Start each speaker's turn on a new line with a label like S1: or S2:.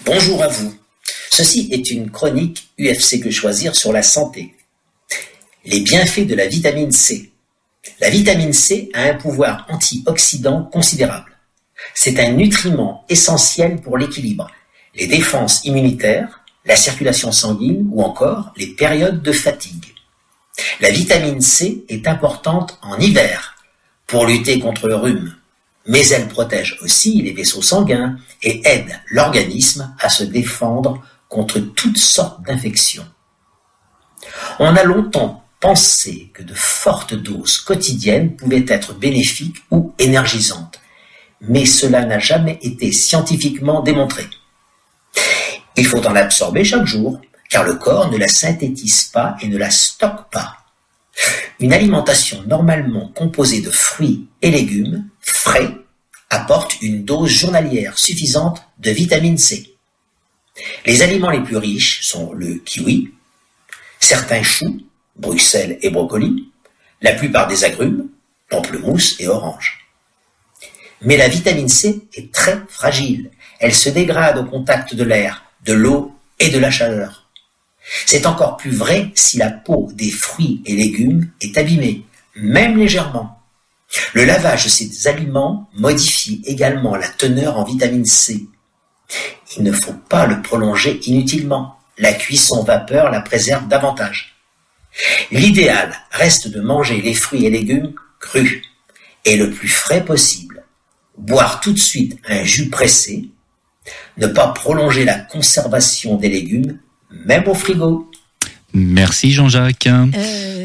S1: Bonjour à vous. Ceci est une chronique UFC Que Choisir sur la santé. Les bienfaits de la vitamine C. La vitamine C a un pouvoir antioxydant considérable. C'est un nutriment essentiel pour l'équilibre, les défenses immunitaires, la circulation sanguine ou encore les périodes de fatigue. La vitamine C est importante en hiver pour lutter contre le rhume, mais elle protège aussi les vaisseaux sanguins et aide l'organisme à se défendre contre toutes sortes d'infections. On a longtemps pensé que de fortes doses quotidiennes pouvaient être bénéfiques ou énergisantes, mais cela n'a jamais été scientifiquement démontré. Il faut en absorber chaque jour, car le corps ne la synthétise pas et ne la stocke pas. Une alimentation normalement composée de fruits et légumes frais apporte une dose journalière suffisante de vitamine C. Les aliments les plus riches sont le kiwi, certains choux, Bruxelles et brocolis, la plupart des agrumes, pamplemousse et orange. Mais la vitamine C est très fragile. Elle se dégrade au contact de l'air, de l'eau et de la chaleur. C'est encore plus vrai si la peau des fruits et légumes est abîmée, même légèrement. Le lavage de ces aliments modifie également la teneur en vitamine C. Il ne faut pas le prolonger inutilement. La cuisson vapeur la préserve davantage. L'idéal reste de manger les fruits et légumes crus et le plus frais possible. Boire tout de suite un jus pressé. Ne pas prolonger la conservation des légumes, même au frigo.
S2: Merci Jean-Jacques.